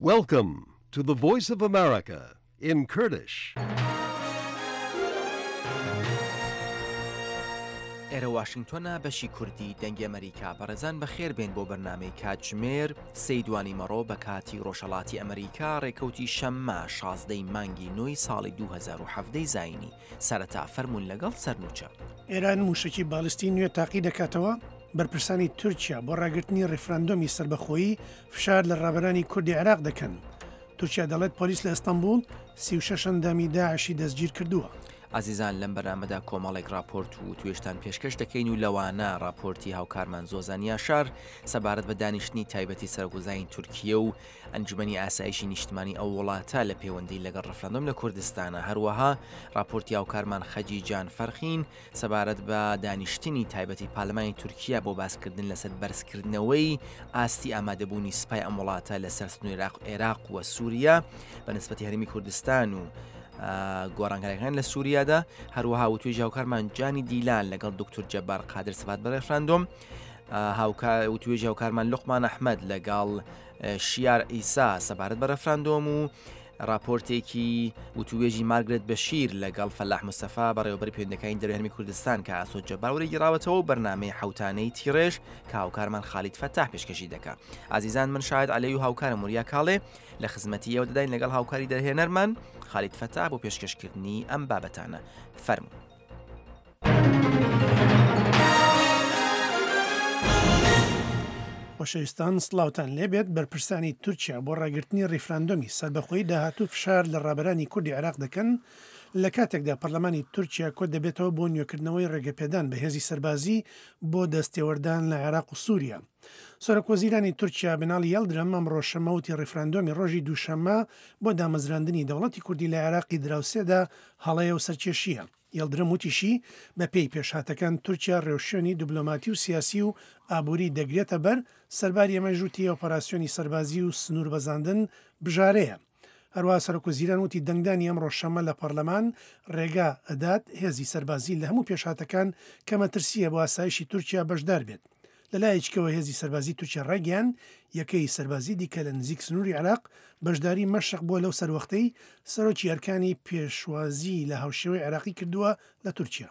Welcome to the Voice of America in Kurdish. ئێرە واشنگتۆنە بەشی کوردی دەنگی ئەمریکا بەڕێزان بەخێر بێن بۆ بەرنامەی کاتژمێر سەی دوانی مەڕۆ بە کاتی ڕۆژهەڵاتی ئەمریکا ڕێکەوتی شەممە 16 مانگی نۆی ساڵی 2017 زاینی سەرەتا فەرموون لەگەڵ سەرنوچە. ئێران موشکی بالیستی نوێ تاقی دەکاتەوە بەرپرسانی تورکیا بۆ ڕاگررتنی ڕێفراندۆمی سربەخۆیی فشار لە ڕابەرانی کوردی عێراق دەکەن. تورکیا دەڵێت پۆلیس لە ئەستەمبول 36 ئەندامی داعشی دەستگیر کردووە. ئازیزان لەم بەرنامەدا کۆمەڵێک راپۆرت و توێشتان پێشکەش دەکەین و لەوانە راپۆرتی هاوکارمان زۆزان یاشار سەبارەت بە دانیشتنی تایبەتی سەرگوزای تورکیە و ئەنجومەنی ئاسایشی نیشتمانی ئەو وڵاتە لە پەیوەندی لەگەڵ ڕەفراندۆم لە کوردستانە. هەروەها راپۆرتی هاوکارمان خەجی جان فەرخین سەبارەت بە دانیشتنی تایبەتی پارلەمانی تورکیا بۆ باسکردن لەسەر بەرزکردنەوەی ئاستی ئامادەبوونی سوپای ئەم وڵاتە لەسەر سنووری عێراق و سووریا بەنسبەتی هەرێمی کوردستان و گۆڕانکاریەکان لە سووریادا. هەروەها و توێژی هاوکارمان جانی دیلان لەگەڵ دکتۆر جەبار قادر سەبات بە ڕێفراندۆم و توێژی هاوکارمان لوقمان ئەحمەد لەگەڵ شیار ئیسا سەبارەت بە ڕێفراندۆم و راپۆرتێکی وتوێژی مارگرێت بەشیر لەگەڵ فەلاح مستەفا بەڕێوەبەری پەیوەندەکانی دەرەوەی کوردستان کە ئاسۆ جەبار وەرەگیراوەتەوە بەرنامەی حەوتانەی تیڕێژ کە هاوکارمان خالید فەتاح پێشکەشی دەکات. ئازیزان من شاهد عەلەی و هاوکارم وریا کاڵێ لە خزمەتی ئێوە دەداین لەگەڵ هاوکاری دەرهێنەرمان خالید فەتاح بۆ پێشکەشکردنی ئەم بابەتانە. فەرموو. خۆشەویستان سڵاوتان لێبێت بەرپرسانی تورکیا بۆ ڕاگررتنی ڕێفراندۆمی سەربەخۆیی داهاتوو فشار لە ڕابەرانی کوردی عێراق دەکەن لە کاتێکدا پەرلەمانی تورکیا کۆ دەبێتەوە بۆ نوێکردنەوەی ڕێگەپێدان بە هێزی سەربازی بۆ دەستێوەردان لە عێراق و سووریا. سەرۆکوەزیرانی تورکیا بناڵی یەلدرەم ئەمڕۆ شەمەوتی ڕێفراندۆمی ڕۆژی دووشەممە بۆ دامەزراندنی دەوڵەتی کوردی لە عێراقی دراوسێدا هەڵەیە و سەرکێشیە. یەلدرەم وتیشی بە پێی پێشهاتەکان تورکیا ڕێوشێنی دیبلۆماتی و سیاسی و ئابووری دەگرێتە بەر سەرباری ئەمەژووتی ئۆپەراسیۆنی سەربازی و سنوور بەزاندن بژارەیە. هەروە سەرۆکوەزیران وتی دەنگدانی ئەمڕۆ شەمە لە پەرلەمان ڕێگا ئەدات هێزی سەربازی لە هەموو پێشهاتەکان کە مەترسیە بۆ ئاسایشی تورکیا بەشدار بێت. لەلایەکەوە هێزی سەربازی تورکیا ڕێگەیان یەکەی سەربازی دیکە لە نزیک سنووری عێراق بەشداری مەشق بۆ لەو سەروەختەی سەرۆکی ئەرکانی پێشوازی لە هاوشێوەی عێراقی کردووە لە تورکیا.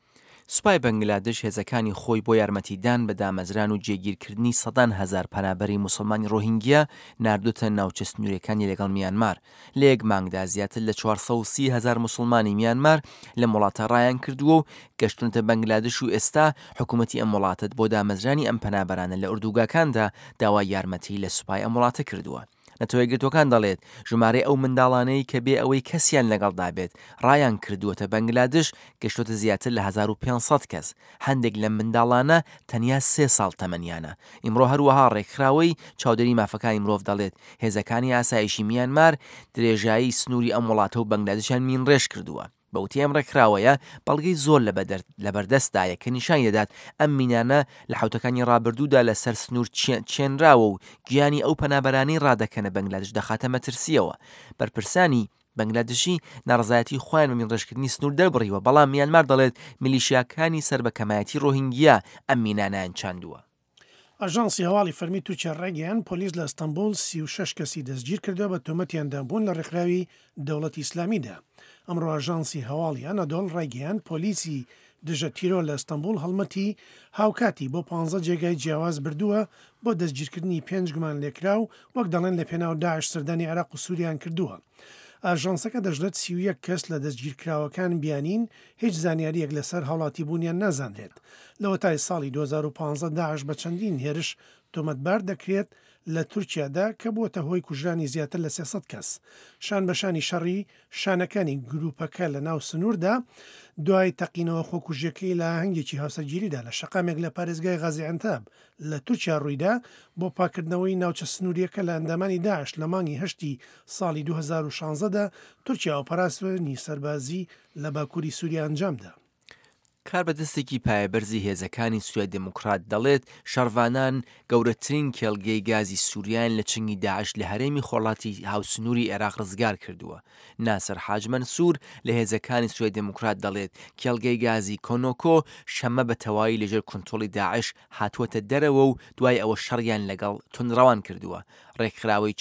سوپای بەنگلادێش هێزەکانی خۆی بۆ یارمەتیدان بە دامەزران و جێگیرکردنی سەدان هەزار پەنابەری موسڵمانی ڕۆهینگیا ناردوتە ناوچە سنوورەکانی لەگەڵ میانمار. لە یەک مانگدا زیاتر لە 430 هەزار موسڵمانی میانمار لە وڵاتە ڕایان کردووە و گەشتونەتە بەنگلادێش و ئێستا حکوومەتی ئەم وڵاتت بۆ دامەزرانی ئەم پەنابەرانە لە ئوردوگاکاندا داوای یارمەتی لە سوپای ئەم وڵاتە کردووە. نەتەوەی گرتوەکان دەڵێت ژمارەی ئەو منداڵانەی کە بێ ئەوەی کەسیان لەگەڵدا بێت ڕایان کردووەتە بەنگلادێش گەشتوتە زیاتر لە 1500 کەس. هەندێک لە منداڵانە تەنیا 3 ساڵ تەمەنیانە. ئیمڕۆ هەروەها ڕێکخراوەی چاودێری مافەکانی مرۆڤ دەڵێت هێزەکانی ئاسایشی میانمار درێژایی سنووری ئەم وڵاتە و بەنگلادێشیان مینڕێژ کردووە. بەوتی ئەم ڕێکخراوەیە بەڵگەی زۆر لە بەردەستدایە کە نیشان دەدات ئەم مینانە لە حوتەکانی ڕابردوودا لەسەر سنوور چێنراوە و گیانی ئەو پەنابەرانی ڕادەکەنە بەنگلادێش دەخاتە مەترسیەوە. بەرپرسانی بەنگلادێشی ناڕزایەتی خۆیان بە مینڕێژکردنی سنوور دەربڕیوە، بەڵام میانمار دەڵێت میلیشیاکانی سربەکەمایەتی ڕۆهینگیا ئەم مینانیان چاندووە. ئاژانسی هەواڵی فەرمی تورکیا ڕێگەیان پۆلیس لە ئەستەمبول 36 کەسی دەستگیر کردەوە بە تۆمەتیاندابوون لە ڕێکخراوی دەوڵەتی ئیسلامیدا. ئەمڕۆ ئاژانسی هەواڵی ئەنەدۆڵ ڕێگەیان پۆلیسی دژە تیرۆ لە ئەستەمبول هەڵمەتی هاوکاتی بۆ 15 جێگای جیاواز بردووە بۆ دەستگیرکردنی 5 گومان لێکرا و وەک دەڵێن لە پێناو داعش سەردانی عێراق و سووریان کردووە. ئاژانسەکە دەژڵێت 31 کەس لە دەستگیرکراوەکان بیانین هیچ زانیاریەک لەسەر هەوڵاتی بوونیان نازانرێت. لەوە تای ساڵی 2015 داعش بە چەندین هێرش تۆمەتبار دەکرێت لە تورکیادا کە بووەتە هۆی کوژرانی زیاتر لە 300 کەس. شان بەشانی شەڕی شانەکانی گروپەکە لە ناو سنووردا دوای تەقینەوە خۆکوژیەکەی لە هەنگێکی هاوسەرگیریدا لە شەقامێک لە پارێزگای غازیانتاب لە تورکیا ڕوویدا بۆ پاکردنەوەی ناوچە سنووریەکە لە ئەندامانی داعش لە مانگی هەشتی ساڵی 2016دا تورکیا ئۆپەراسیۆنی سەربازی لە باکووری سووریا ئەنجامدا. کاربەدەستێکی پایەبەرزی هێزەکانی سوێد دموکرات دەڵێت شەڕڤانان گەورەترین کێڵگەی گازی سووریان لە چنگی داعش لە هەرێمی خۆڵاتی هاوسنووری عێراق ڕزگار کردووە. ناسەر حاج مەنسوور لە هێزەکانی سوێد دموکرات دەڵێت کێڵگەی گازی کۆنۆکۆ شەمە بە تەواوی لەژێر کۆنتڕۆڵی داعش هاتووەتە دەرەوە و دوای ئەوە شەڕیان لەگەڵ تونڕەوان کردووە. ڕێکخراوەی